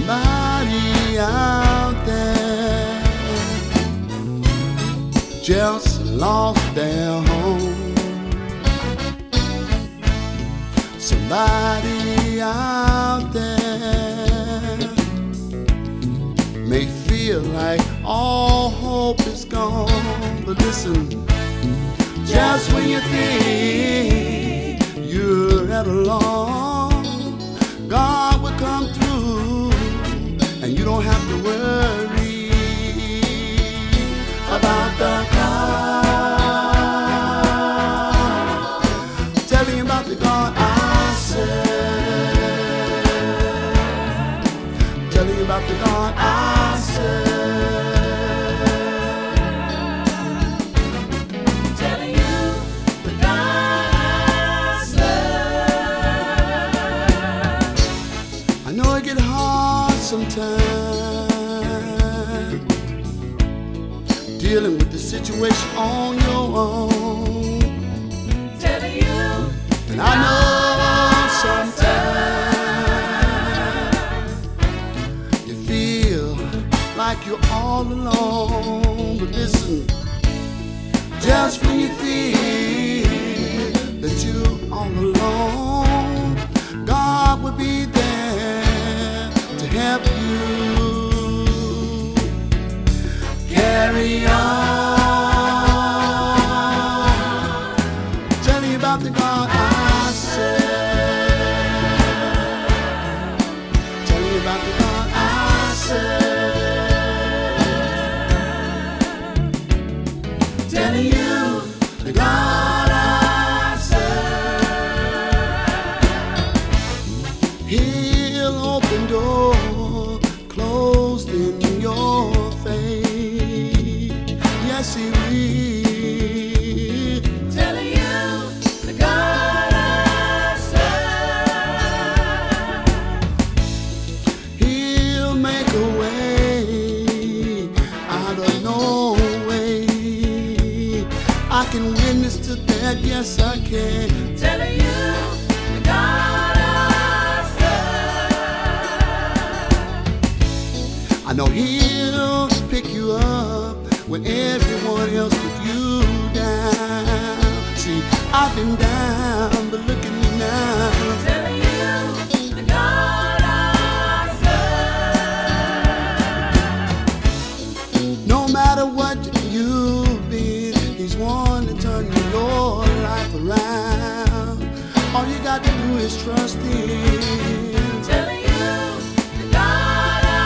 somebody out there just lost their home. Somebody out there may feel like all hope is gone, but listen, just when you think you're at a loss, God will come through, and you don't have to worry about the God. Tell me about the God I serve. Tell me about the God I serve. Telling you the God I serve. I know it get hard sometimes, dealing with the situation on your own. Telling you And I know sometimes you feel like you're all alone, but listen, just when you feel that you're all alone, God will be there to help you carry on. Tell me about the God I serve. Tell me about the God I serve. Telling you the God I serve. He'll open doors closed in your face. Yes, He will. telling you the God I serve. He'll make a way out of no way. I can witness to that, yes I can. Telling you the God I serve. I know He'll pick you up when everyone else put you down. See, I've been down, but look at me now. Telling you the God I serve. No matter what you've been, He's one to turn your life around. All you got to do is trust Him. Telling you the God I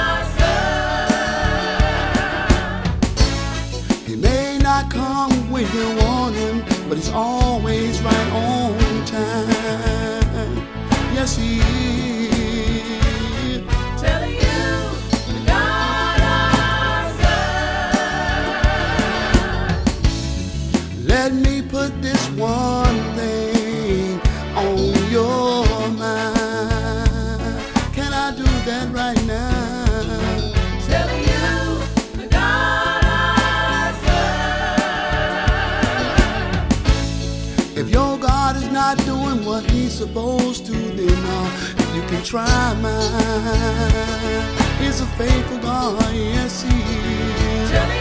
serve. He may not come when you want Him, but He's always right on time. Yes, He is. Telling you the God I serve. Let me put this one thing on your mind. Can I do that right now? Telling you the God I serve. If your God is not doing what He's supposed to, then you can try mine. He's a faithful God, yes He is. Telling